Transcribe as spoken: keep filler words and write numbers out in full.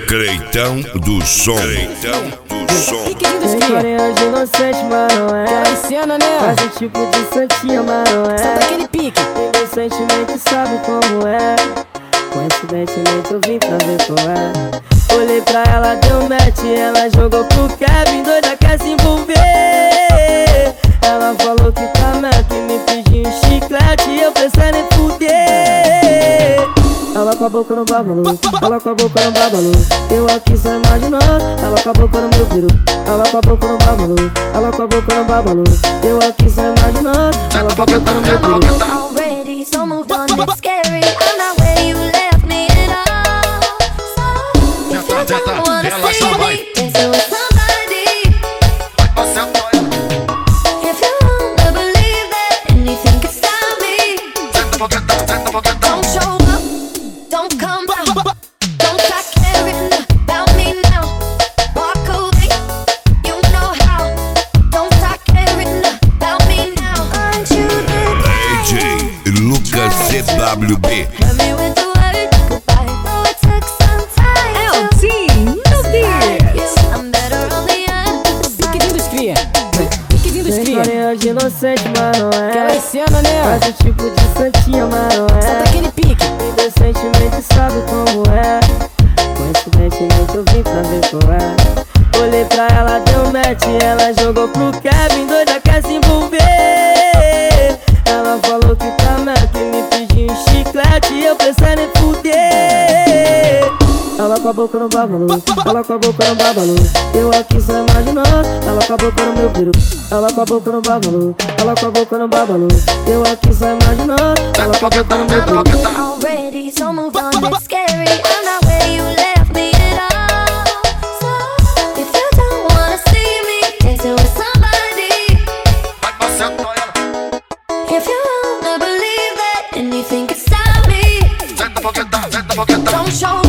Creitão do som. Creitão do som. Tem carinha de inocente, mas não é. Aquela cena, né? Faz o tipo de santinha, mas não é. Só daquele pique. Inocentemente sabe como é. Coincidentemente eu vim pra ver qual é. Olhei pra ela, deu match, ela jogou pro Kevin, doida quer se envolver. Ela falou que tá Mac, me pediu um chiclete e eu pensei nem fuder. Ela com a boca no babalu, ela com a boca no babalu. Eu aqui só imaginando, ela com a boca no meu peru. Ela com a boca no babalu, ela com a boca no babalu. Eu aqui só imaginando, ela com a boca no meu peru. Already so moved on, it's scary. I'm not where you left me at all. So if you don't wanna see me, then so is somebody. If you wanna believe that anything can stop me, don't show up, don't come down, don't start caring about me now. Walk away, you know how. Don't start caring about me now. Aren't you the D J Lucas C W B. Love me with the word goodbye. Though it took some time É o to Tim, meu find you, Deus. I'm better on the end. Piquezinho dos cria. Piquezinho dos Tem cria. carinha de inocente, mas não Aquela é. cena, né? Faz o tipo de santinha, mas não Só é. daquele pique. Indecentemente sabe como é. Coincidentemente eu vim pra ver qual é. Olhei pra ela, deu match, ela jogou pro Kevin, doida quer se envolver. Ela falou que tá Mac, me pediu um chiclete e eu pensei nem fuder. Ela com a boca no babalu, ela com a boca no babalu. Eu aqui só imaginando, ela com a boca no meu peru. Ela com a boca no babalu, ela com a boca no babalu. Eu aqui só imaginando, ela com a boca no meu peru. Already so moved on, it's scary. I'm not where you left me at all. So if you don't wanna see me, then so is somebody. If you wanna believe that anything can stop me, don't show